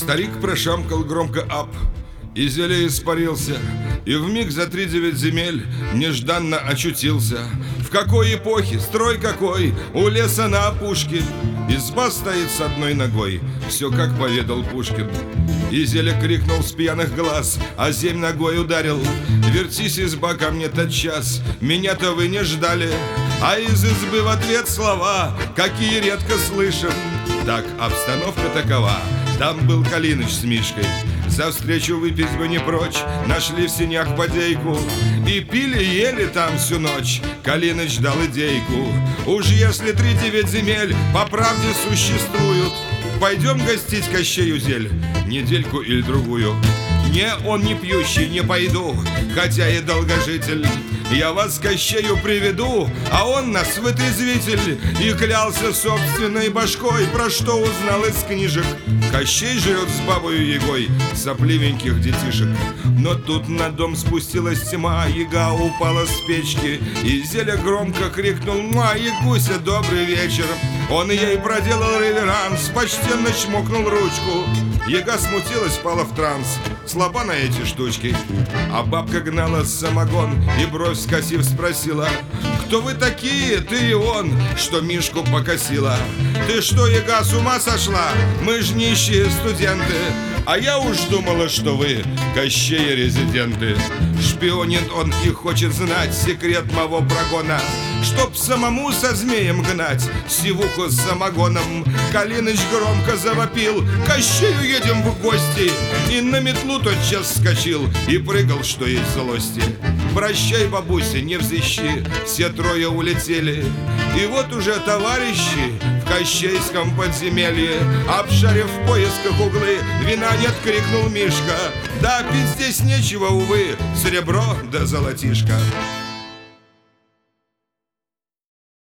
Старик прошамкал громко ап, и зелье испарился, и вмиг за 3-9 земель нежданно очутился. В какой эпохе, строй какой, у леса на опушке, изба стоит с одной ногой, все как поведал Пушкин. И зелье крикнул с пьяных глаз, а земь ногой ударил: вертись, изба, ко мне тотчас, меня-то вы не ждали. А из избы в ответ слова, какие редко слышим. Так, обстановка такова: там был Калиныч с Мишкой, за встречу выпить бы не прочь, нашли в сенях бодейку и пили, ели там всю ночь. Калиныч дал идейку: уж если 3-9 земель по правде существуют, пойдем гостить Кощею зель недельку или другую. Не, он не пьющий, не пойду, хотя и долгожитель. Я вас к Кощею приведу, а он нас вытрезвитель. И клялся собственной башкой, про что узнал из книжек. Кощей живет с бабою Ягой сопливеньких детишек. Но тут на дом спустилась тьма, Яга упала с печки, и зелье громко крикнул: Ягуся, добрый вечер. Он ей проделал реверанс, почтенно чмокнул ручку. Яга смутилась, пала в транс, слаба на эти штучки. А бабка гнала самогон и, бровь скосив, спросила: кто вы такие, ты и он, что Мишку покосила? Ты что, Яга, с ума сошла? Мы ж нищие студенты. А я уж думала, что вы Кощея резиденты. Шпионит он и хочет знать секрет моего прогона, чтоб самому со змеем гнать сивуху с самогоном. Калиныч громко завопил: Кощею едем в гости! И на метлу тотчас вскочил и прыгал, что есть злости. Прощай, бабуся, не взыщи, все трое улетели. И вот уже товарищи в кощейском подземелье, обшарив в поисках углы, вина нет, крикнул Мишка. Да пить здесь нечего, увы, серебро да золотишко.